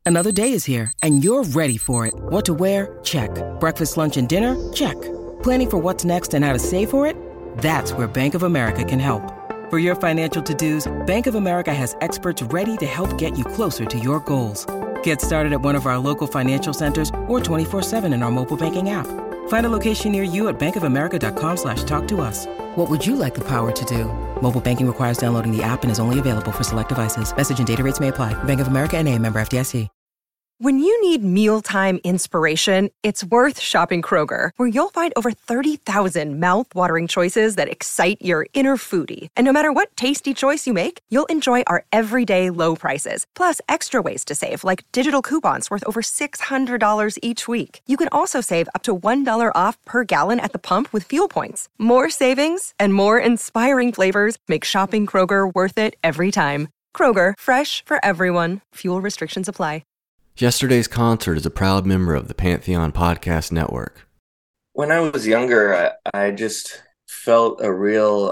Another day is here, and you're ready for it. What to wear? Check. Breakfast, lunch, and dinner? Check. Planning for what's next and how to save for it? That's where Bank of America can help. For your financial to-dos, Bank of America has experts ready to help get you closer to your goals. Get started at one of our local financial centers or 24/7 in our mobile banking app. Find a location near you at bankofamerica.com/talktous. What would you like the power to do? Mobile banking requires downloading the app and is only available for select devices. Message and data rates may apply. Bank of America N.A., member FDIC. When you need mealtime inspiration, it's worth shopping Kroger, where you'll find over 30,000 mouth-watering choices that excite your inner foodie. And no matter what tasty choice you make, you'll enjoy our everyday low prices, plus extra ways to save, like digital coupons worth over $600 each week. You can also save up to $1 off per gallon at the pump with fuel points. More savings and more inspiring flavors make shopping Kroger worth it every time. Kroger, fresh for everyone. Fuel restrictions apply. Yesterday's Concert is a proud member of the Pantheon Podcast Network. When I was younger, I just felt a real,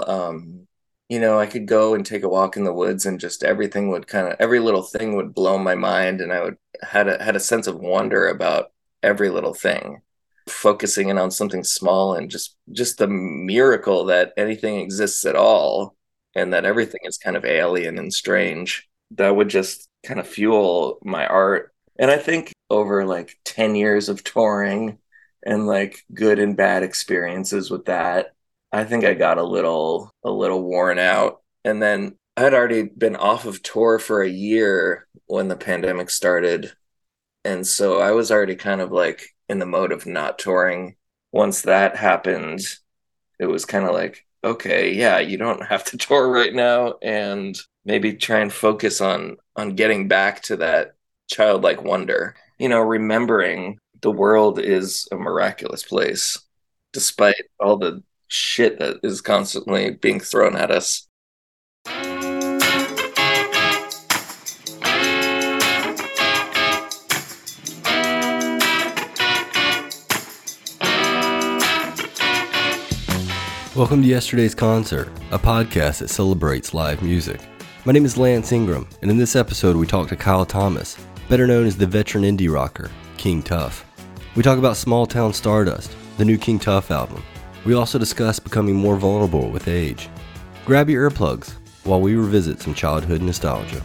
I could go and take a walk in the woods and just every little thing would blow my mind. And I had a sense of wonder about every little thing, focusing in on something small and just the miracle that anything exists at all and that everything is kind of alien and strange. That would just kind of fuel my art. And I think over like 10 years of touring and like good and bad experiences with that, I think I got a little worn out. And then I had already been off of tour for a year when the pandemic started. And so I was already kind of like in the mode of not touring. Once that happened, it was kind of like, okay, yeah, you don't have to tour right now, and maybe try and focus on getting back to that childlike wonder, remembering the world is a miraculous place despite all the shit that is constantly being thrown at us. Welcome to Yesterday's Concert, a podcast that celebrates live music. My name is Lance Ingram, and in this episode we talk to Kyle Thomas, better known as the veteran indie rocker, King Tuff. We talk about Small Town Stardust, the new King Tuff album. We also discuss becoming more vulnerable with age. Grab your earplugs while we revisit some childhood nostalgia.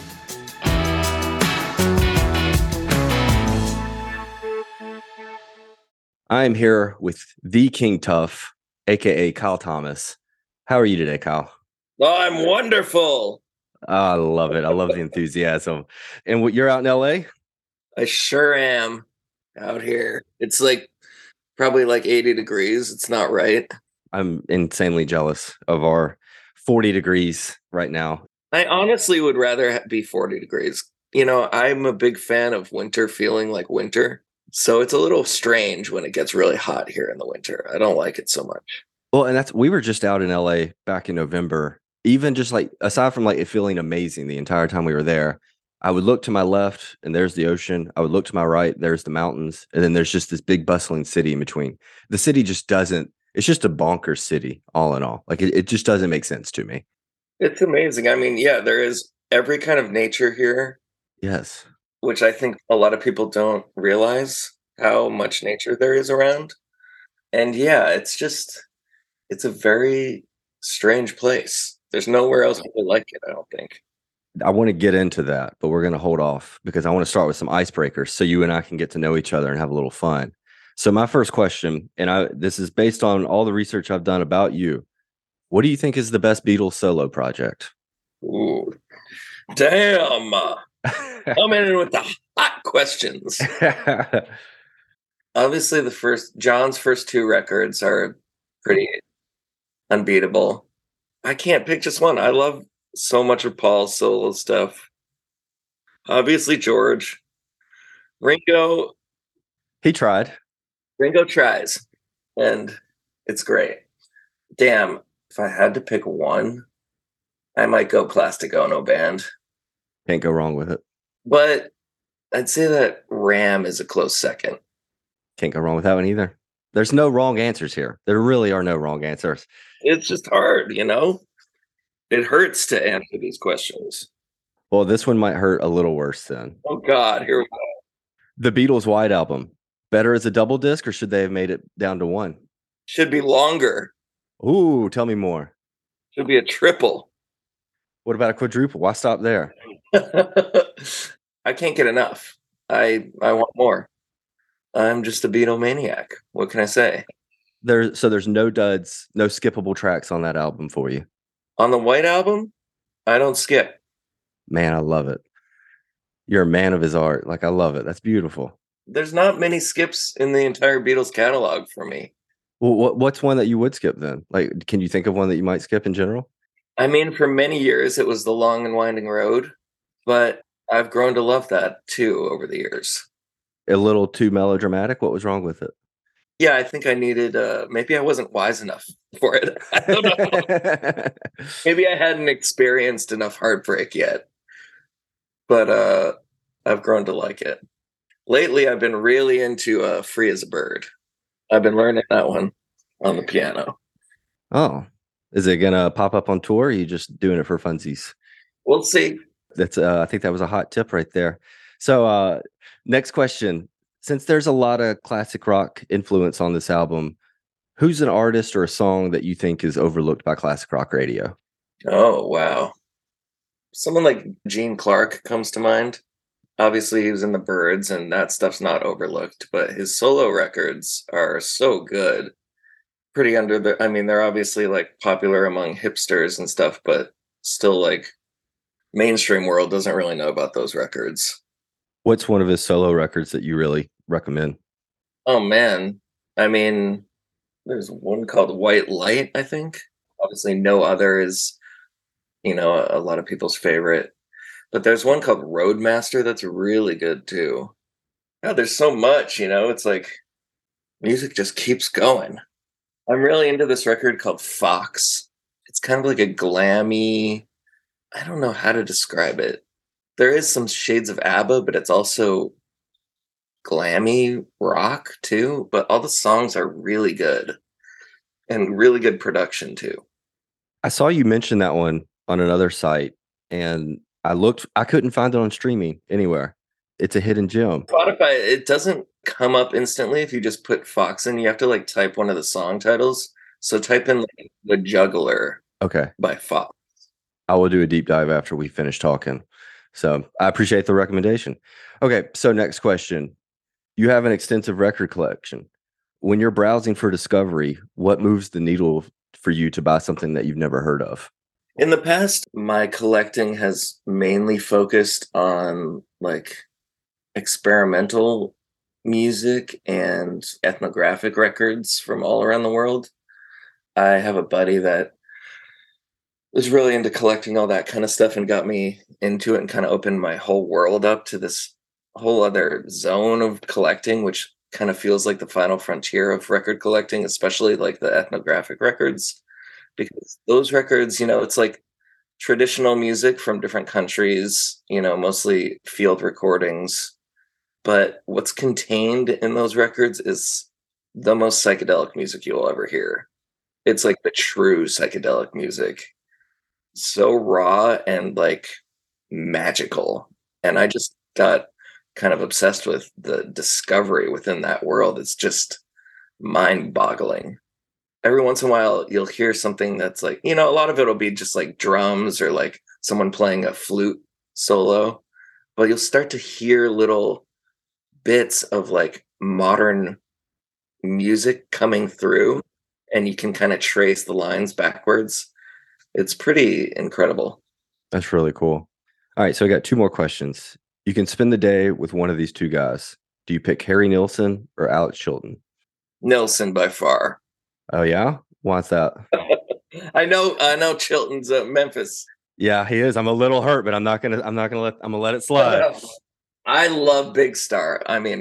I am here with the King Tuff, aka Kyle Thomas. How are you today, Kyle? Oh, I'm wonderful. I love it. I love the enthusiasm. And you're out in LA? I sure am out here. It's like probably like 80 degrees. It's not right. I'm insanely jealous of our 40 degrees right now. I honestly would rather be 40 degrees. I'm a big fan of winter feeling like winter. So it's a little strange when it gets really hot here in the winter. I don't like it so much. Well, and we were just out in LA back in November. Even just like, aside from like it feeling amazing the entire time we were there, I would look to my left and there's the ocean. I would look to my right, there's the mountains. And then there's just this big bustling city in between. The city just doesn't, it's just a bonkers city all in all. Like it just doesn't make sense to me. It's amazing. I mean, yeah, there is every kind of nature here. Yes. Which I think a lot of people don't realize how much nature there is around. And yeah, it's a very strange place. There's nowhere else really like it, I don't think. I want to get into that, but we're going to hold off because I want to start with some icebreakers so you and I can get to know each other and have a little fun. So my first question, and this is based on all the research I've done about you. What do you think is the best Beatles solo project? Ooh, damn. Coming in with the hot questions. Obviously, John's first two records are pretty unbeatable. I can't pick just one. I love so much of Paul's solo stuff. Obviously, George. Ringo. He tried. Ringo tries. And it's great. Damn, if I had to pick one, I might go Plastic Ono Band. Can't go wrong with it. But I'd say that Ram is a close second. Can't go wrong with that one either. There's no wrong answers here. There really are no wrong answers. It's just hard, It hurts to answer these questions. Well, this one might hurt a little worse then. Oh God, here we go. The Beatles' White Album. Better as a double disc, or should they have made it down to one? Should be longer. Ooh, tell me more. Should be a triple. What about a quadruple? Why stop there? I can't get enough. I want more. I'm just a Beatlemaniac. What can I say? There's no duds, no skippable tracks on that album for you. On the White Album, I don't skip. Man, I love it. You're a man of his art. Like, I love it. That's beautiful. There's not many skips in the entire Beatles catalog for me. Well, what's one that you would skip then? Like, can you think of one that you might skip in general? I mean, for many years it was The Long and Winding Road, but I've grown to love that too over the years. A little too melodramatic? What was wrong with it? Yeah, I think I needed, maybe I wasn't wise enough for it. I don't know. Maybe I hadn't experienced enough heartbreak yet. But I've grown to like it. Lately, I've been really into Free as a Bird. I've been learning that one on the piano. Oh, is it gonna pop up on tour? Or are you just doing it for funsies? We'll see. That's I think that was a hot tip right there. So next question. Since there's a lot of classic rock influence on this album, who's an artist or a song that you think is overlooked by classic rock radio? Oh, wow. Someone like Gene Clark comes to mind. Obviously, he was in the Byrds, and that stuff's not overlooked, but his solo records are so good. Pretty under the, I mean, they're obviously like popular among hipsters and stuff, but still like mainstream world doesn't really know about those records. What's one of his solo records that you really recommend? Oh man. I mean, there's one called White Light, I think. Obviously, No Other is, a lot of people's favorite. But there's one called Roadmaster that's really good too. Yeah, there's so much, it's like music just keeps going. I'm really into this record called Fox. It's kind of like a glammy, I don't know how to describe it. There is some shades of ABBA, but it's also glammy rock too. But all the songs are really good and really good production too. I saw you mention that one on another site, and I couldn't find it on streaming anywhere. It's a hidden gem. Spotify, it doesn't come up instantly if you just put Fox in. You have to like type one of the song titles. So type in like, The Juggler Okay. by Fox. I will do a deep dive after we finish talking. So I appreciate the recommendation. Okay, so next question. You have an extensive record collection. When you're browsing for discovery, what moves the needle for you to buy something that you've never heard of? In the past, my collecting has mainly focused on like experimental music and ethnographic records from all around the world. I have a buddy that was really into collecting all that kind of stuff and got me into it and kind of opened my whole world up to this whole other zone of collecting, which kind of feels like the final frontier of record collecting, especially like the ethnographic records, because those records, it's like traditional music from different countries, mostly field recordings. But what's contained in those records is the most psychedelic music you'll ever hear. It's like the true psychedelic music. So raw and like magical. And I just got kind of obsessed with the discovery within that world. It's just mind-boggling. Every once in a while, you'll hear something that's like, a lot of it will be just like drums or like someone playing a flute solo. But you'll start to hear little bits of like modern music coming through, and you can kind of trace the lines backwards. It's pretty incredible. That's really cool. All right, so I got two more questions. You can spend the day with one of these two guys. Do you pick Harry Nilsson or Alex Chilton? Nilsson by far. Oh yeah? Why's that? I know Chilton's Memphis. Yeah, he is. I'm a little hurt, but I'm gonna let it slide. I love Big Star. I mean,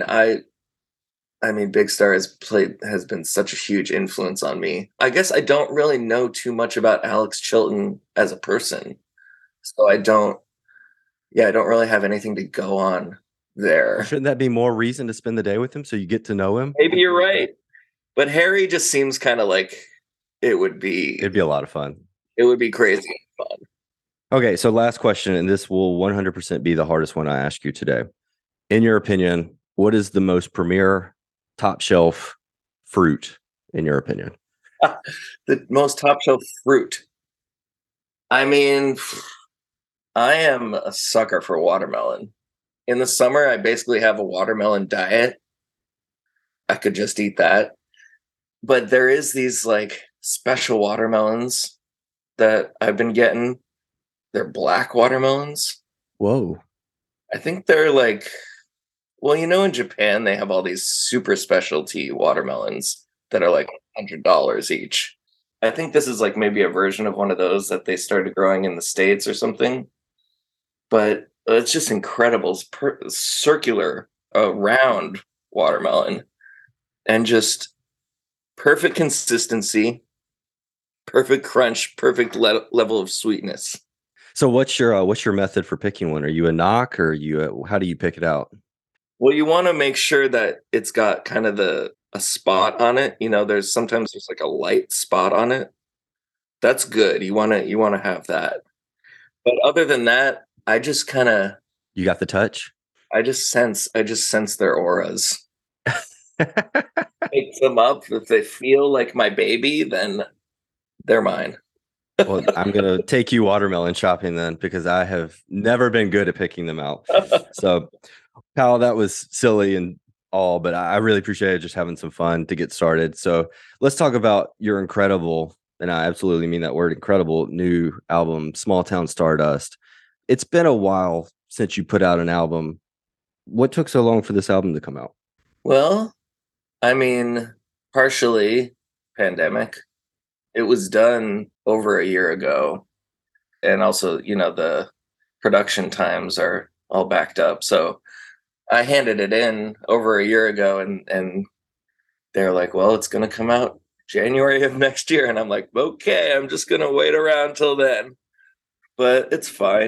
Big Star has been such a huge influence on me. I guess I don't really know too much about Alex Chilton as a person. So I don't really have anything to go on there. Shouldn't that be more reason to spend the day with him so you get to know him? Maybe you're right. But Harry just seems kind of like it'd be a lot of fun. It would be crazy fun. Okay, so last question, and this will 100% be the hardest one I ask you today. In your opinion, what is the most premier top shelf fruit, in your opinion? The most top shelf fruit. I mean, I am a sucker for watermelon. In the summer, I basically have a watermelon diet. I could just eat that. But there is these like special watermelons that I've been getting. They're black watermelons. Whoa. I think they're like, well, in Japan, they have all these super specialty watermelons that are like $100 each. I think this is like maybe a version of one of those that they started growing in the States or something. But it's just incredible. It's circular, round watermelon, and just perfect consistency, perfect crunch, perfect level of sweetness. So what's your method for picking one? Are you a knock, or how do you pick it out? Well, you want to make sure that it's got kind of a spot on it. There's like a light spot on it. That's good. You want to have that. But other than that, I just kind of You got the touch? I just sense their auras. Pick them up. If they feel like my baby, then they're mine. Well, I'm going to take you watermelon shopping then, because I have never been good at picking them out. So, Kyle, that was silly and all, but I really appreciated just having some fun to get started. So let's talk about your incredible, and I absolutely mean that word, incredible, new album, Small Town Stardust. It's been a while since you put out an album. What took so long for this album to come out? Well, I mean, partially pandemic. It was done over a year ago. And also, the production times are all backed up. So I handed it in over a year ago, and they're like, well, it's going to come out January of next year. And I'm like, okay, I'm just going to wait around till then. But it's fine,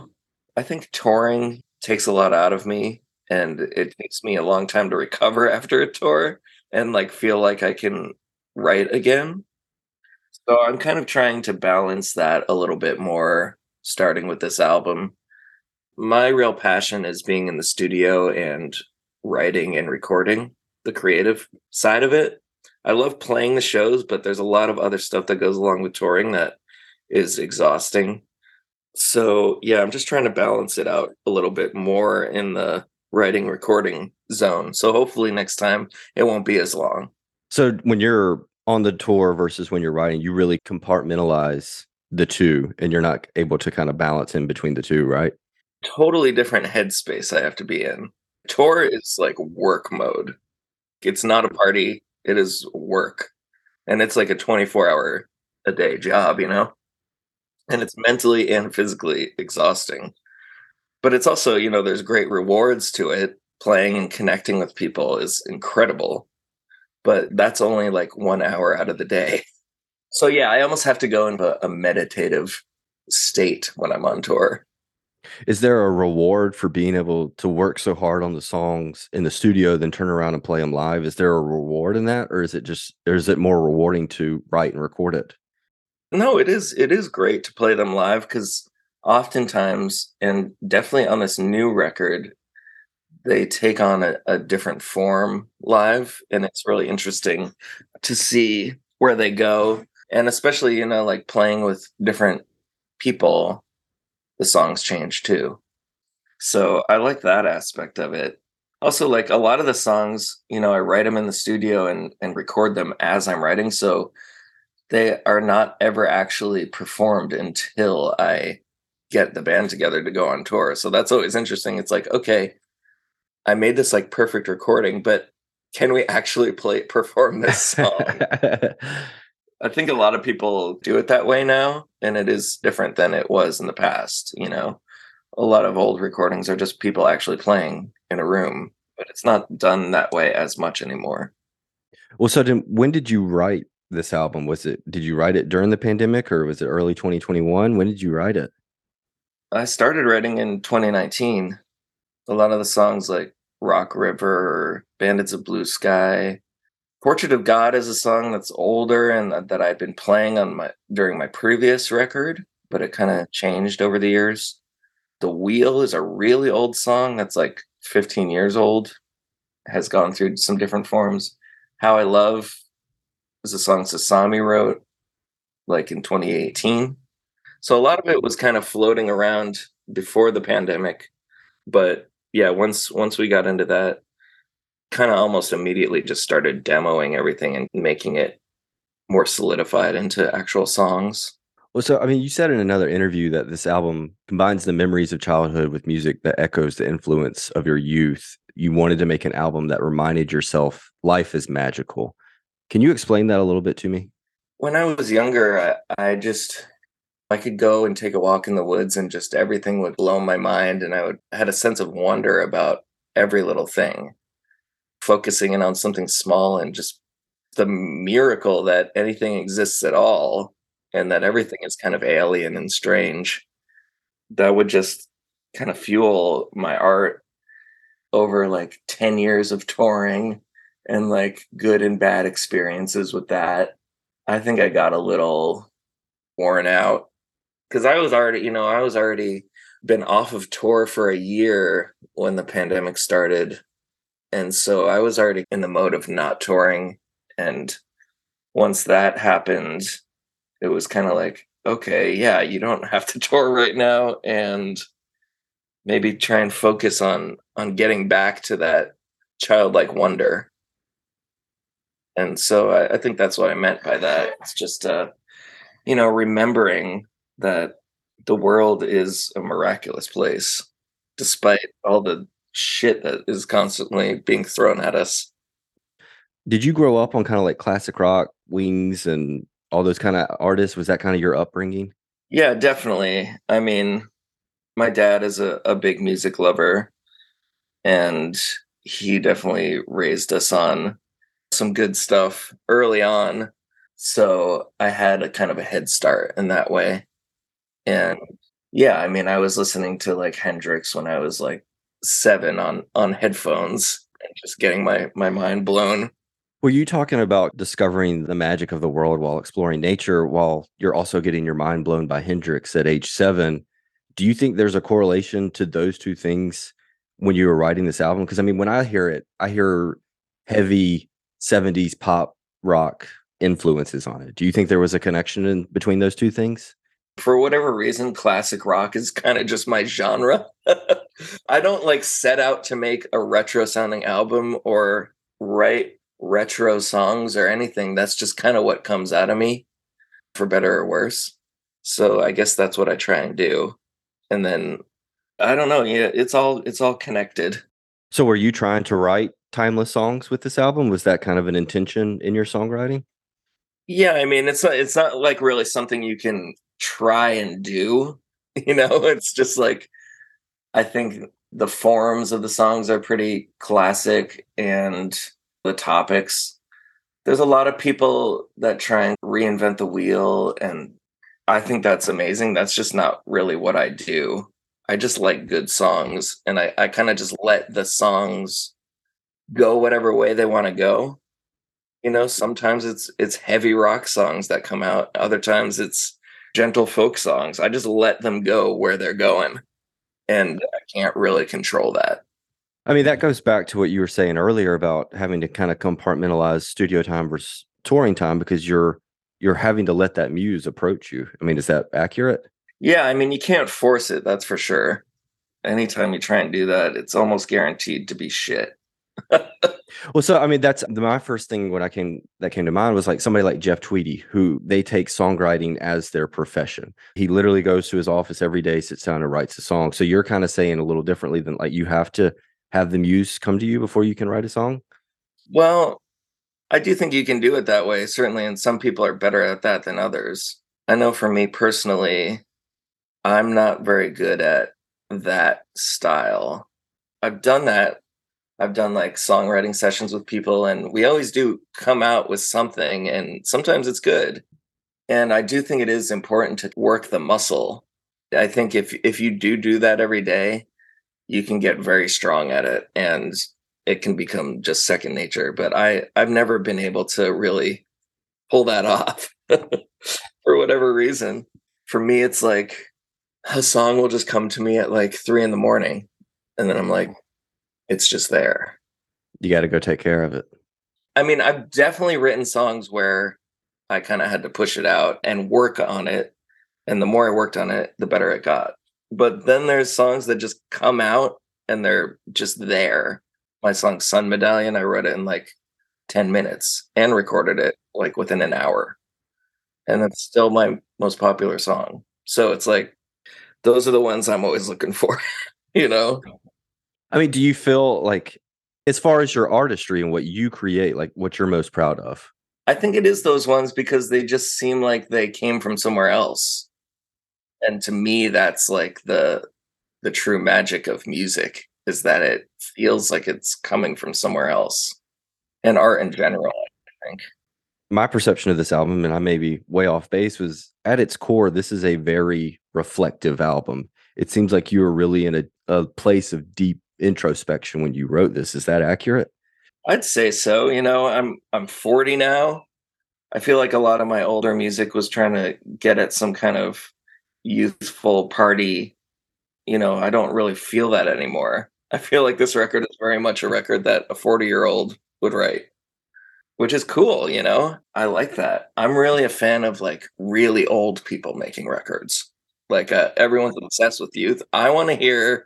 I think touring takes a lot out of me, and it takes me a long time to recover after a tour and like feel like I can write again. So I'm kind of trying to balance that a little bit more starting with this album. My real passion is being in the studio and writing and recording, the creative side of it. I love playing the shows, but there's a lot of other stuff that goes along with touring that is exhausting. So, yeah, I'm just trying to balance it out a little bit more in the writing recording zone. So hopefully next time it won't be as long. So when you're on the tour versus when you're writing, you really compartmentalize the two, and you're not able to kind of balance in between the two, right? Totally different headspace I have to be in. Tour is like work mode. It's not a party, it is work. And it's like a 24-hour a day job, And it's mentally and physically exhausting. But it's also, there's great rewards to it. Playing and connecting with people is incredible. But that's only like 1 hour out of the day. So yeah, I almost have to go into a meditative state when I'm on tour. Is there a reward for being able to work so hard on the songs in the studio, then turn around and play them live? Is there a reward in that, or is it more rewarding to write and record it? No, it is great to play them live, because oftentimes, and definitely on this new record, they take on a different form live, and it's really interesting to see where they go. And especially, like playing with different people, the songs change too. So I like that aspect of it. Also, like a lot of the songs, I write them in the studio and record them as I'm writing. So they are not ever actually performed until I get the band together to go on tour. So that's always interesting. It's like, okay, I made this like perfect recording, but can we actually perform this song? I think a lot of people do it that way now, and it is different than it was in the past. A lot of old recordings are just people actually playing in a room, but it's not done that way as much anymore. Well, so when did you write this album? Did you write it during the pandemic, or was it early 2021? When did you write it? I started writing in 2019. A lot of the songs like Rock River or Bandits of Blue Sky. Portrait of God is a song that's older and that I'd been playing during my previous record. but it kind of changed over the years. The Wheel is a really old song that's like 15 years old, has gone through some different forms. How I Love is a song Sasami wrote like in 2018. So a lot of it was kind of floating around before the pandemic. But yeah, once we got into that, kind of almost immediately just started demoing everything and making it more solidified into actual songs. Well, so I mean, you said in another interview that this album combines the memories of childhood with music that echoes the influence of your youth. You wanted to make an album that reminded yourself life is magical. Can you explain that a little bit to me? When I was younger, I could go and take a walk in the woods and just everything would blow my mind, and had a sense of wonder about every little thing, focusing in on something small and just the miracle that anything exists at all and that everything is kind of alien and strange. That would just kind of fuel my art over like 10 years of touring and like good and bad experiences with that. I think I got a little worn out because I was already been off of tour for a year when the pandemic started. And so I was already in the mode of not touring. And once that happened, it was kind of like, okay, yeah, you don't have to tour right now, and maybe try and focus on getting back to that childlike wonder. And so I think that's what I meant by that. It's just remembering that the world is a miraculous place, despite all the shit that is constantly being thrown at us. Did you grow up on kind of like classic rock, Wings, and all those kind of artists? Was that kind of your upbringing? Yeah, definitely. I mean, my dad is a big music lover, and he definitely raised us on some good stuff early on. So I had a kind of a head start in that way. And yeah, I mean, I was listening to like Hendrix when I was like 7 on headphones and just getting my mind blown. Were you talking about discovering the magic of the world while exploring nature, while you're also getting your mind blown by Hendrix at age 7? Do you think there's a correlation to those two things when you were writing this album? Because I mean, when I hear it, I hear heavy 70s pop rock influences on it. Do you think there was a connection between those two things? For whatever reason, classic rock is kind of just my genre. I don't like set out to make a retro sounding album or write retro songs or anything. That's just kind of what comes out of me, for better or worse. So I guess that's what I try and do. And then I don't know, yeah, it's all connected. So were you trying to write timeless songs with this album? Was that kind of an intention in your songwriting? Yeah, I mean, it's not like really something you can try and do, it's just like I think the forms of the songs are pretty classic, and the topics. There's a lot of people that try and reinvent the wheel, and I think that's amazing. That's just not really what I do. I just like good songs, and I kind of just let the songs go whatever way they want to go. Sometimes it's heavy rock songs that come out. Other times it's gentle folk songs. I just let them go where they're going, and I can't really control that. I mean, that goes back to what you were saying earlier about having to kind of compartmentalize studio time versus touring time, because you're having to let that muse approach you. I mean, is that accurate? Yeah, I mean, you can't force it, that's for sure. Anytime you try and do that, it's almost guaranteed to be shit. Well, so I mean, that's my first thing that came to mind was like somebody like Jeff Tweedy, who they take songwriting as their profession. He literally goes to his office every day, sits down and writes a song. So you're kind of saying a little differently than like you have to have the muse come to you before you can write a song? Well, I do think you can do it that way, certainly, and some people are better at that than others. I know for me personally, I'm not very good at that style. I've done that. I've done like songwriting sessions with people, and we always do come out with something, and sometimes it's good. And I do think it is important to work the muscle. I think if you do that every day, you can get very strong at it, and it can become just second nature. But I've never been able to really pull that off for whatever reason. For me, it's like a song will just come to me at like 3 a.m. and then I'm like, it's just there. You got to go take care of it. I mean, I've definitely written songs where I kind of had to push it out and work on it. And the more I worked on it, the better it got. But then there's songs that just come out and they're just there. My song Sun Medallion, I wrote it in like 10 minutes and recorded it like within an hour. And that's still my most popular song. So it's like, those are the ones I'm always looking for, you know? I mean, do you feel like, as far as your artistry and what you create, like what you're most proud of? I think it is those ones because they just seem like they came from somewhere else. And to me, that's like the true magic of music, is that it feels like it's coming from somewhere else. And art in general, I think. My perception of this album, and I may be way off base, was at its core, this is a very reflective album. It seems like you were really in a place of deep introspection when you wrote this. Is that accurate? I'd say so. You know, I'm 40 now. I feel like a lot of my older music was trying to get at some kind of youthful party. You know, I don't really feel that anymore. I feel like this record is very much a record that a 40-year-old would write, which is cool, you know? I like that. I'm really a fan of like really old people making records. Like everyone's obsessed with youth. I want to hear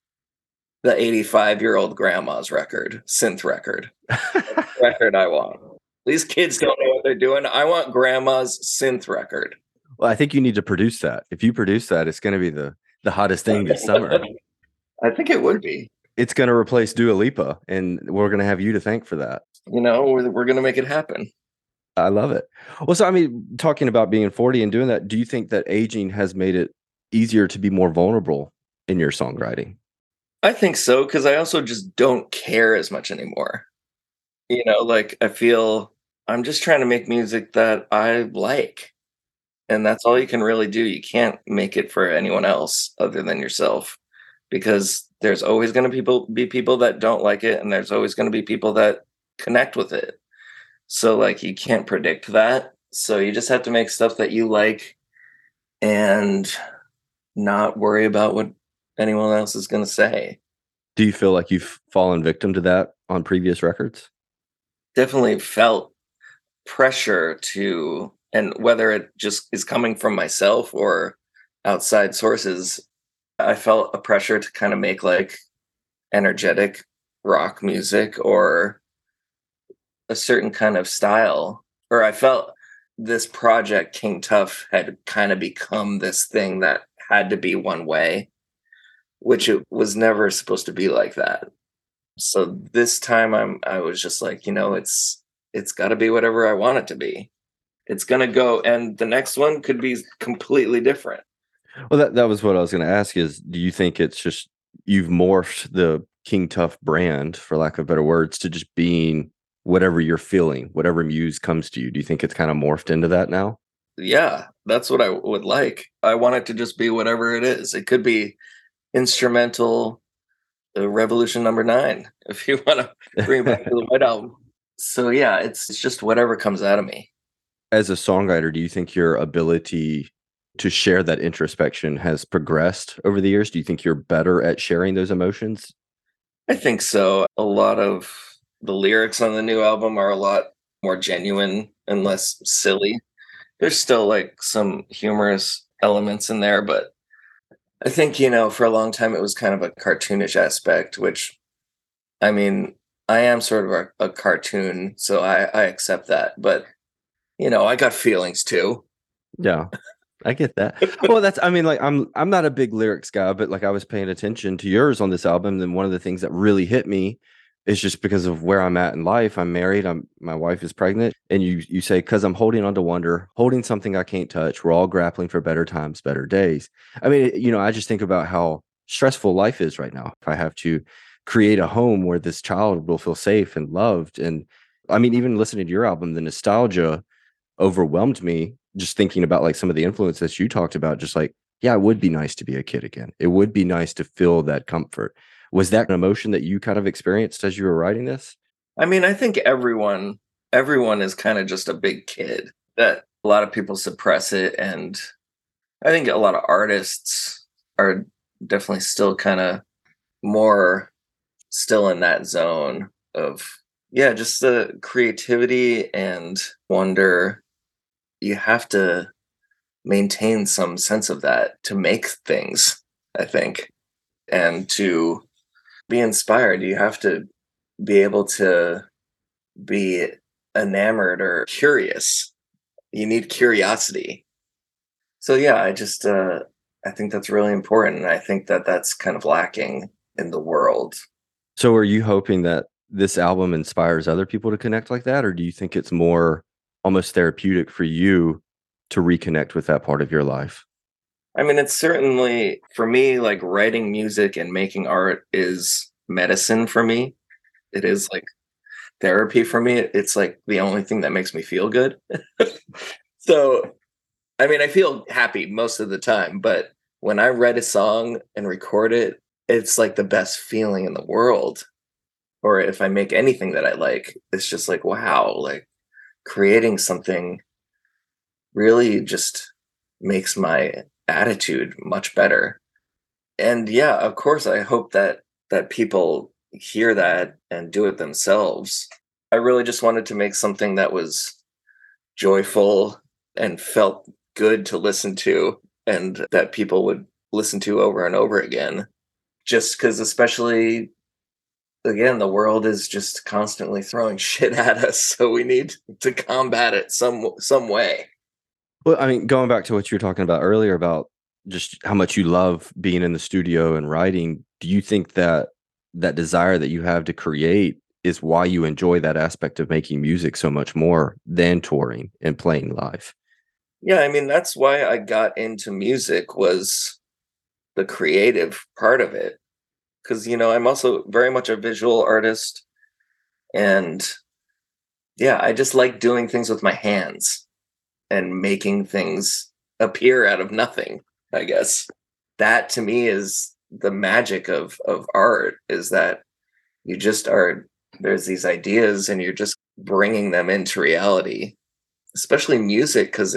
the 85-year-old grandma's record, synth record. Record I want. These kids don't know what they're doing. I want grandma's synth record. Well, I think you need to produce that. If you produce that, it's going to be the hottest thing this summer. I think it would be. It's going to replace Dua Lipa, and we're going to have you to thank for that. You know, we're going to make it happen. I love it. Well, so I mean, talking about being 40 and doing that, do you think that aging has made it easier to be more vulnerable in your songwriting? I think so, because I also just don't care as much anymore. You know, like I feel I'm just trying to make music that I like. And that's all you can really do. You can't make it for anyone else other than yourself, because there's always going to be people that don't like it, and there's always going to be people that connect with it. So like you can't predict that. So you just have to make stuff that you like and not worry about what anyone else is going to say. Do you feel like you've fallen victim to that on previous records? Definitely felt pressure to, and whether it just is coming from myself or outside sources, I felt a pressure to kind of make like energetic rock music or a certain kind of style. Or I felt this project, King Tuff, had kind of become this thing that had to be one way, which it was never supposed to be like that. So this time I was just like, you know, it's got to be whatever I want it to be. It's going to go, and the next one could be completely different. Well, that was what I was going to ask is, do you think it's just you've morphed the King Tuff brand, for lack of better words, to just being whatever you're feeling, whatever muse comes to you? Do you think it's kind of morphed into that now? Yeah, that's what I would like. I want it to just be whatever it is. It could be instrumental, Revolution Number 9, if you want to bring it back to the White Album. So yeah, it's just whatever comes out of me. As a songwriter, do you think your ability to share that introspection has progressed over the years? Do you think you're better at sharing those emotions? I think so. A lot of the lyrics on the new album are a lot more genuine and less silly. There's still like some humorous elements in there, but I think, you know, for a long time it was kind of a cartoonish aspect, which, I mean, I am sort of a cartoon, so I accept that. But, you know, I got feelings too. Yeah, I get that. Well, I mean, like I'm not a big lyrics guy, but like I was paying attention to yours on this album, and one of the things that really hit me is just because of where I'm at in life. I'm married. My wife is pregnant, and you say, "'Cause I'm holding on to wonder, holding something I can't touch. We're all grappling for better times, better days." I mean, you know, I just think about how stressful life is right now. If I have to create a home where this child will feel safe and loved, and I mean, even listening to your album, the nostalgia overwhelmed me, just thinking about like some of the influences you talked about. Just like, yeah, it would be nice to be a kid again. It would be nice to feel that comfort. Was that an emotion that you kind of experienced as you were writing this? I mean, I think everyone is kind of just a big kid, that a lot of people suppress it and I think a lot of artists are definitely still kind of more still in that zone of, yeah, just the creativity and wonder. You have to maintain some sense of that to make things, I think. And to be inspired, you have to be able to be enamored or curious. You need curiosity. So yeah, I think that's really important, and I think that that's kind of lacking in the world. So are you hoping that this album inspires other people to connect like that, or do you think it's more almost therapeutic for you to reconnect with that part of your life? I mean, it's certainly for me, like writing music and making art is medicine for me. It is like therapy for me. It's like the only thing that makes me feel good. So, I mean, I feel happy most of the time, but when I write a song and record it, it's like the best feeling in the world. Or if I make anything that I like, it's just like, wow, like creating something really just makes my attitude much better. And yeah, of course, I hope that people hear that and do it themselves. I really just wanted to make something that was joyful and felt good to listen to, and that people would listen to over and over again. Just because, especially again, the world is just constantly throwing shit at us, so we need to combat it some way. Well, I mean, going back to what you were talking about earlier about just how much you love being in the studio and writing, do you think that that desire that you have to create is why you enjoy that aspect of making music so much more than touring and playing live? Yeah, I mean, that's why I got into music, was the creative part of it. Because, I'm also very much a visual artist. And yeah, I just like doing things with my hands and making things appear out of nothing, I guess. That to me is the magic of art, is that you just are, there's these ideas and you're just bringing them into reality, especially music, because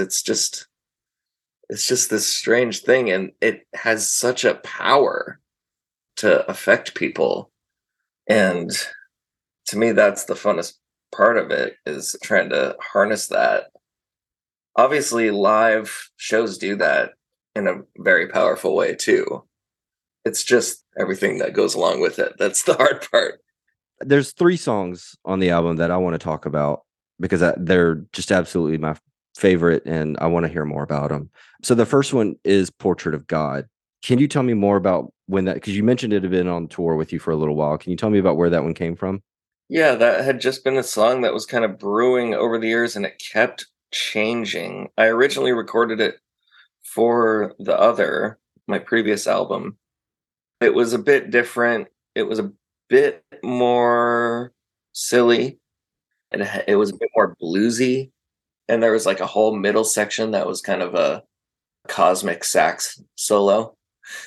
it's just this strange thing, and it has such a power to affect people. And to me, that's the funnest part of it, is trying to harness that. Obviously, live shows do that in a very powerful way too. It's just everything that goes along with it. That's the hard part. There's 3 songs on the album that I wanna talk about because they're just absolutely my favorite, and I wanna hear more about them. So the first one is "Portrait of God." Can you tell me more about when that, because you mentioned it had been on tour with you for a little while. Can you tell me about where that one came from? Yeah, that had just been a song that was kind of brewing over the years, and it kept changing. I originally recorded it for my previous album. It was a bit different. It was a bit more silly. It was a bit more bluesy. And there was like a whole middle section that was kind of a cosmic sax solo.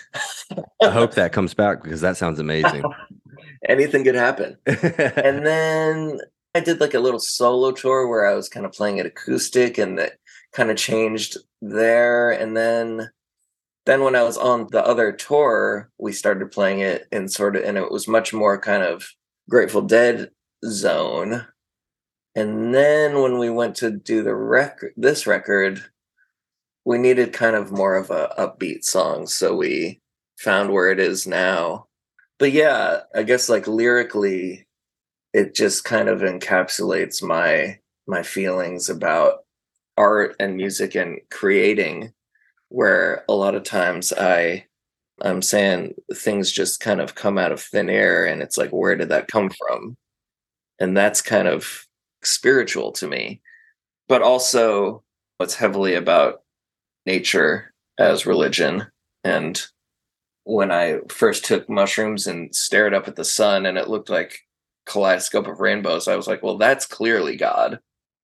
I hope that comes back because that sounds amazing. Anything could happen. And then I did like a little solo tour where I was kind of playing it acoustic, and that kind of changed there. And then when I was on the other tour, we started playing it and it was much more kind of Grateful Dead zone. And then when we went to do this record, we needed kind of more of a upbeat song, so we found Where It Is Now. But yeah, I guess like lyrically, it just kind of encapsulates my feelings about art and music and creating, where a lot of times I'm saying things just kind of come out of thin air, and it's like, where did that come from? And that's kind of spiritual to me. But also it's heavily about nature as religion. And when I first took mushrooms and stared up at the sun and it looked like kaleidoscope of rainbows, I was like, well, that's clearly God.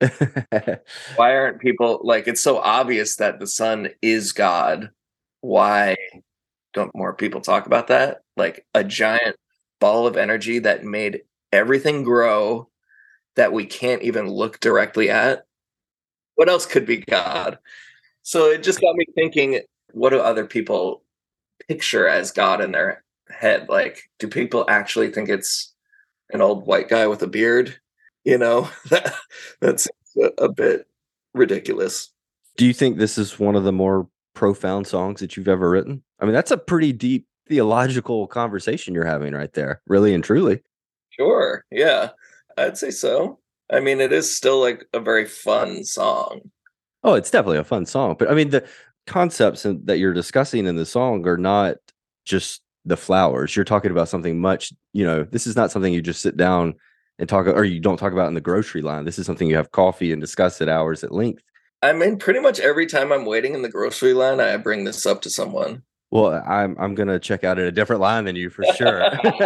Why aren't people like, it's so obvious that the sun is God. Why don't more people talk about that? Like a giant ball of energy that made everything grow, that we can't even look directly at. What else could be God? So it just got me thinking, what do other people picture as God in their head? Like, do people actually think it's an old white guy with a beard? You know, that's a bit ridiculous. Do you think this is one of the more profound songs that you've ever written? I mean, that's a pretty deep theological conversation you're having right there, really and truly. Sure. Yeah, I'd say so. I mean, it is still like a very fun song. Oh, it's definitely a fun song. But I mean, the concepts that you're discussing in the song are not just the flowers. You're talking about something much, this is not something you just sit down and talk, or you don't talk about in the grocery line. This is something you have coffee and discuss at hours at length. I mean, pretty much every time I'm waiting in the grocery line, I bring this up to someone. Well, I'm gonna check out at a different line than you for sure.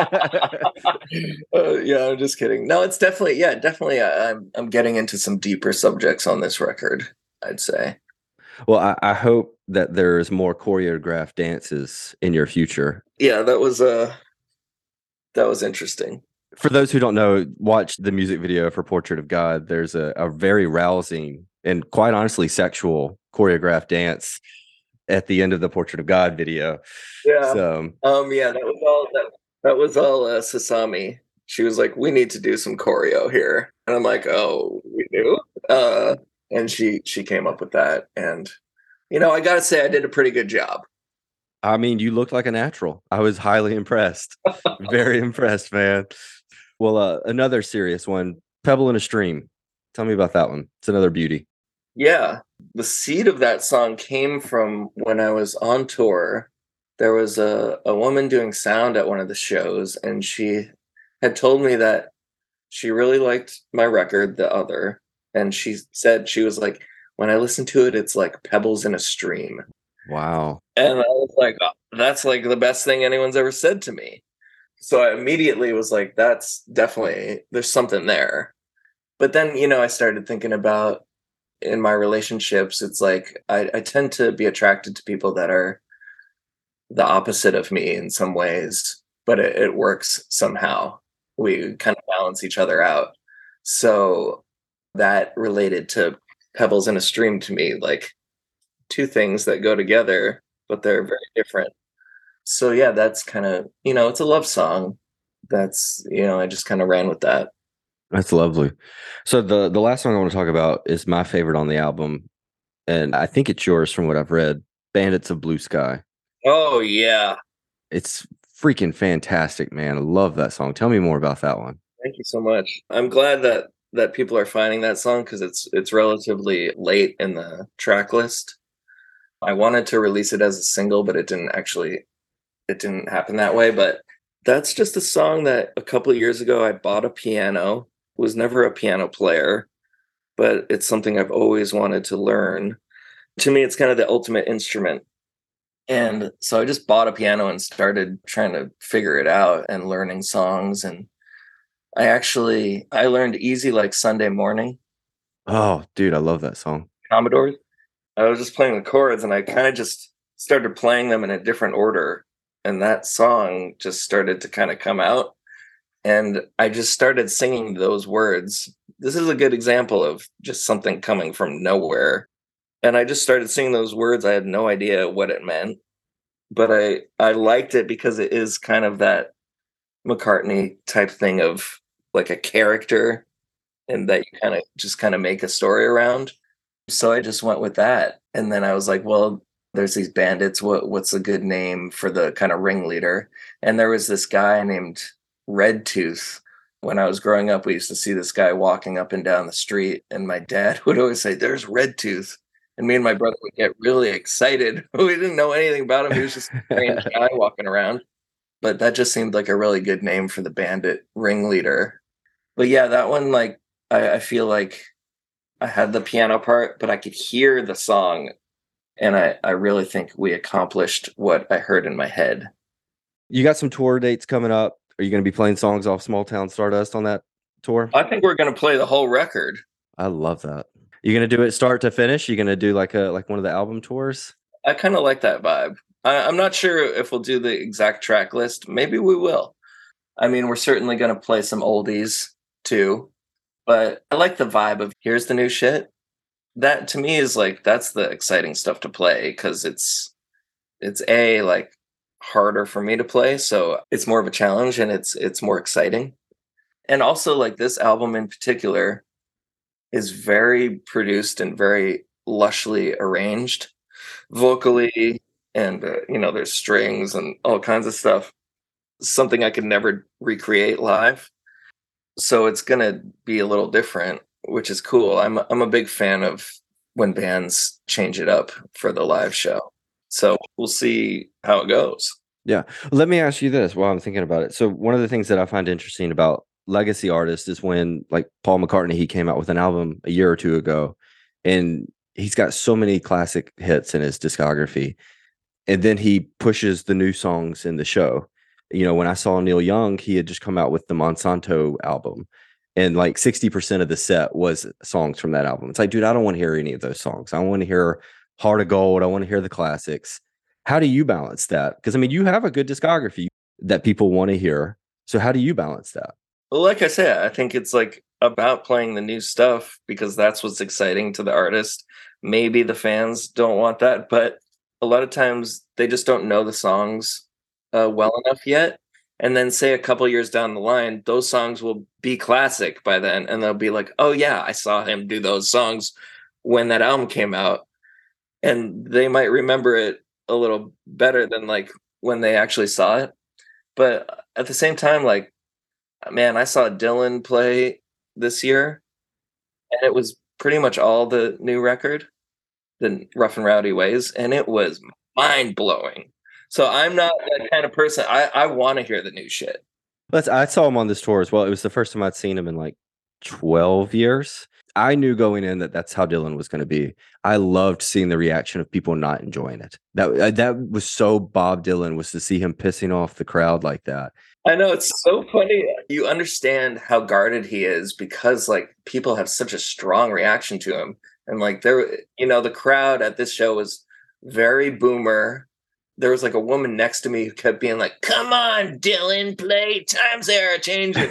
Yeah, I'm just kidding. No, it's definitely, definitely. I'm getting into some deeper subjects on this record, I'd say. Well, I hope that there's more choreographed dances in your future. Yeah, that was interesting. For those who don't know, watch the music video for Portrait of God. There's a very rousing and quite honestly sexual choreographed dance at the end of the Portrait of God video. Yeah. So, yeah, that was all Sasami. She was like, "We need to do some choreo here," and I'm like, "Oh, we do." And she came up with that, and I gotta say, I did a pretty good job. I mean, you looked like a natural. I was highly impressed. Very impressed, man. Well, another serious one, Pebble in a Stream. Tell me about that one. It's another beauty. Yeah. The seed of that song came from when I was on tour. There was a woman doing sound at one of the shows, and she had told me that she really liked my record, The Other. And she said, she was like, when I listen to it, it's like pebbles in a stream. Wow. And I was like, oh, that's like the best thing anyone's ever said to me. So I immediately was like, that's definitely, there's something there. But then, I started thinking about in my relationships, it's like I tend to be attracted to people that are the opposite of me in some ways, but it works somehow. We kind of balance each other out. So that related to pebbles in a stream to me, like two things that go together, but they're very different. So yeah, that's kind of, it's a love song. That's, I just kind of ran with that. That's lovely. So the last song I want to talk about is my favorite on the album, and I think it's yours from what I've read, Bandits of Blue Sky. Oh yeah. It's freaking fantastic, man. I love that song. Tell me more about that one. Thank you so much. I'm glad that people are finding that song because it's relatively late in the track list. I wanted to release it as a single, but it didn't happen that way. But that's just a song that a couple of years ago I bought a piano. Was never a piano player, but it's something I've always wanted to learn. To me, it's kind of the ultimate instrument. And so I just bought a piano and started trying to figure it out and learning songs. And I learned Easy Like Sunday Morning. Oh, dude, I love that song. Commodores. I was just playing the chords and I kind of just started playing them in a different order. And that song just started to kind of come out. And I just started singing those words. This is a good example of just something coming from nowhere. And I just started singing those words. I had no idea what it meant. But I liked it because it is kind of that McCartney type thing of like a character and that you kind of make a story around. So I just went with that. And then I was like, well, there's these bandits. What's a good name for the kind of ringleader? And there was this guy named Red Tooth. When I was growing up, we used to see this guy walking up and down the street, and my dad would always say, "There's Red Tooth." And me and my brother would get really excited. We didn't know anything about him. He was just a strange guy walking around. But that just seemed like a really good name for the bandit ringleader. But yeah, that one, like, I feel like I had the piano part, but I could hear the song. And I really think we accomplished what I heard in my head. You got some tour dates coming up. Are you going to be playing songs off Small Town Stardust on that tour? I think we're going to play the whole record. I love that. You going to do it start to finish? You going to do like one of the album tours? I kind of like that vibe. I'm not sure if we'll do the exact track list. Maybe we will. I mean, we're certainly going to play some oldies too. But I like the vibe of here's the new shit. That to me is like, that's the exciting stuff to play because it's it's like harder for me to play, so it's more of a challenge and it's more exciting. And also like this album in particular is very produced and very lushly arranged vocally, and there's strings and all kinds of stuff, something I could never recreate live. So it's gonna be a little different, which is cool. I'm a big fan of when bands change it up for the live show. So we'll see how it goes. Yeah. Let me ask you this while I'm thinking about it. So one of the things that I find interesting about legacy artists is when, like Paul McCartney, he came out with an album a year or two ago, and he's got so many classic hits in his discography. And then he pushes the new songs in the show. When I saw Neil Young, he had just come out with the Monsanto album, and like 60% of the set was songs from that album. It's like, dude, I don't want to hear any of those songs. I want to hear Heart of Gold. I want to hear the classics. How do you balance that? Because, I mean, you have a good discography that people want to hear. So how do you balance that? Well, like I said, I think it's like about playing the new stuff because that's what's exciting to the artist. Maybe the fans don't want that, but a lot of times they just don't know the songs well enough yet. And then say a couple years down the line, those songs will be classic by then. And they'll be like, oh yeah, I saw him do those songs when that album came out. And they might remember it a little better than like when they actually saw it. But at the same time, like, man, I saw Dylan play this year, and it was pretty much all the new record, the Rough and Rowdy Ways, and it was mind-blowing. So I'm not that kind of person. I want to hear the new shit. I saw him on this tour as well. It was the first time I'd seen him in like 12 years. I knew going in that that's how Dylan was going to be. I loved seeing the reaction of people not enjoying it. That was so Bob Dylan, was to see him pissing off the crowd like that. I know, it's so funny. You understand how guarded he is because like people have such a strong reaction to him. And like the crowd at this show was very boomer. There was like a woman next to me who kept being like, come on, Dylan, play, times they are changing.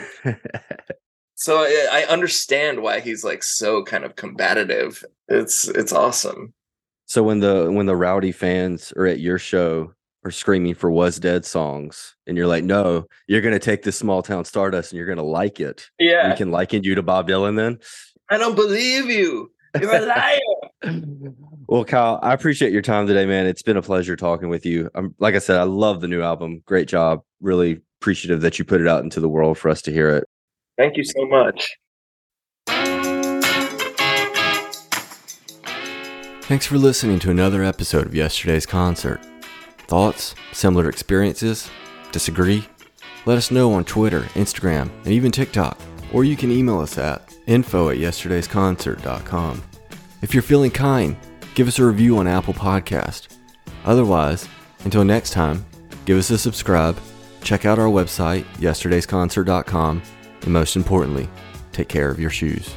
So I understand why he's like so kind of combative. It's awesome. So when the rowdy fans are at your show are screaming for Was Dead songs, and you're like, no, you're going to take this Small Town Stardust and you're going to like it. Yeah. We can liken you to Bob Dylan then? I don't believe you. You're a liar. Well, Kyle, I appreciate your time today, man. It's been a pleasure talking with you. Like I said, I love the new album. Great job. Really appreciative that you put it out into the world for us to hear it. Thank you so much. Thanks for listening to another episode of Yesterday's Concert. Thoughts? Similar experiences? Disagree? Let us know on Twitter, Instagram, and even TikTok. Or you can email us at info@yesterdaysconcert.com. If you're feeling kind, give us a review on Apple Podcast. Otherwise, until next time, give us a subscribe, check out our website, yesterdaysconcert.com, and most importantly, take care of your shoes.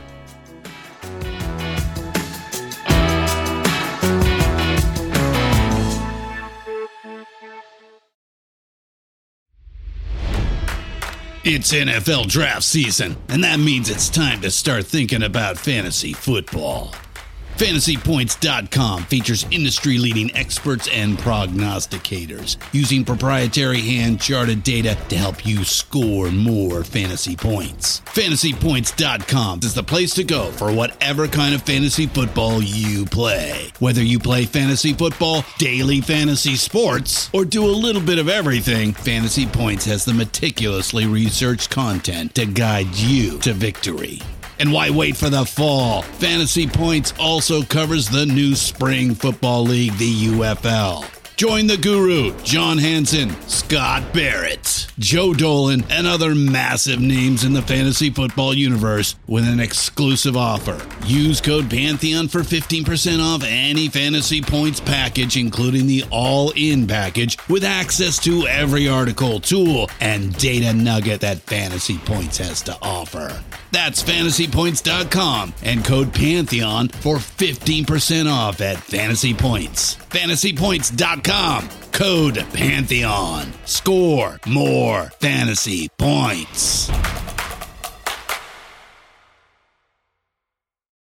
It's NFL draft season, and that means it's time to start thinking about fantasy football. FantasyPoints.com features industry-leading experts and prognosticators using proprietary hand-charted data to help you score more fantasy points. FantasyPoints.com is the place to go for whatever kind of fantasy football you play. Whether you play fantasy football, daily fantasy sports, or do a little bit of everything, Fantasy Points has the meticulously researched content to guide you to victory. And why wait for the fall? Fantasy Points also covers the new spring football league, the UFL. Join the guru, John Hansen, Scott Barrett, Joe Dolan, and other massive names in the fantasy football universe with an exclusive offer. Use code Pantheon for 15% off any Fantasy Points package, including the all-in package, with access to every article, tool, and data nugget that Fantasy Points has to offer. That's FantasyPoints.com and code Pantheon for 15% off at Fantasy Points. FantasyPoints.com, code Pantheon. Score more fantasy points.